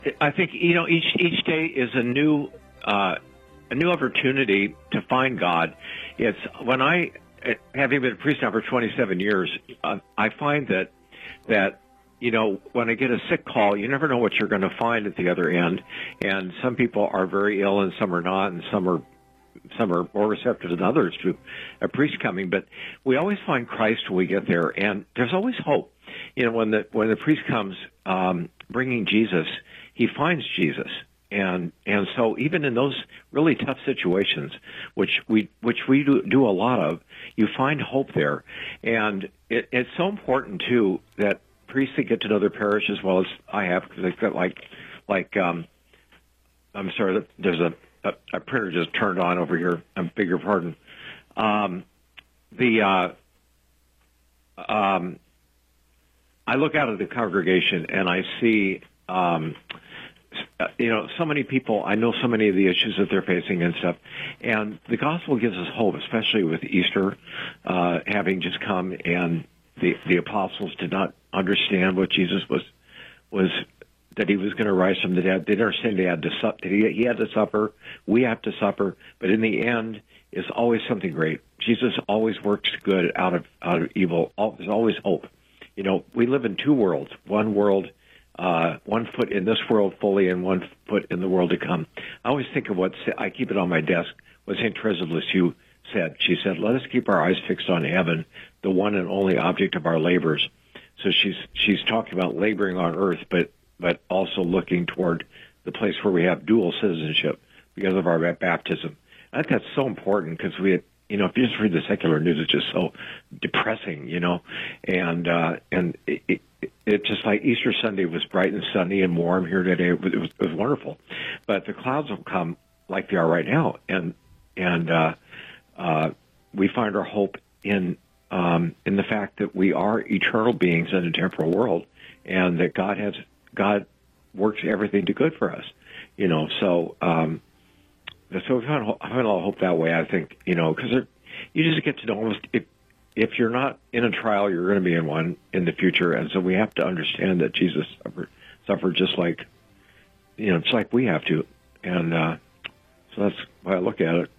I think each day is a new opportunity to find God. It's when having been a priest now for 27 years, I find that when I get a sick call, you never know what you're going to find at the other end. And some people are very ill, and some are not, and some are more receptive than others to a priest coming. But we always find Christ when we get there, and there's always hope. When the priest comes bringing Jesus, he finds Jesus. And so even in those really tough situations, which we do a lot of, you find hope there. And it's so important too that priests that get to know their parish as well as I have, because they've got I'm sorry, there's a printer just turned on over here. I beg your pardon. I look out at the congregation and I see so many people. I know so many of the issues that they're facing and stuff. And the gospel gives us hope, especially with Easter having just come, and the apostles did not understand what Jesus was that he was going to rise from the dead. They didn't understand he had to suffer. We have to suffer. But in the end, it's always something great. Jesus always works good out of evil. There's always hope. We live in two worlds. One world, one foot in this world fully, and one foot in the world to come. I always think of I keep it on my desk, what St. Teresa of Lisieux said. She said, "Let us keep our eyes fixed on heaven, the one and only object of our labors." So she's talking about laboring on earth, but also looking toward the place where we have dual citizenship because of our baptism. I think that's so important, because if you just read the secular news, it's just so depressing, and it's just like Easter Sunday was bright and sunny and warm here today. It was wonderful, but the clouds will come like they are right now, and we find our hope in the fact that we are eternal beings in a temporal world, and that God works everything to good for us, So we find a lot of hope that way. I think, because you just get to know almost if you're not in a trial, you're going to be in one in the future, and so we have to understand that Jesus suffered just like we have to, and so that's why I look at it.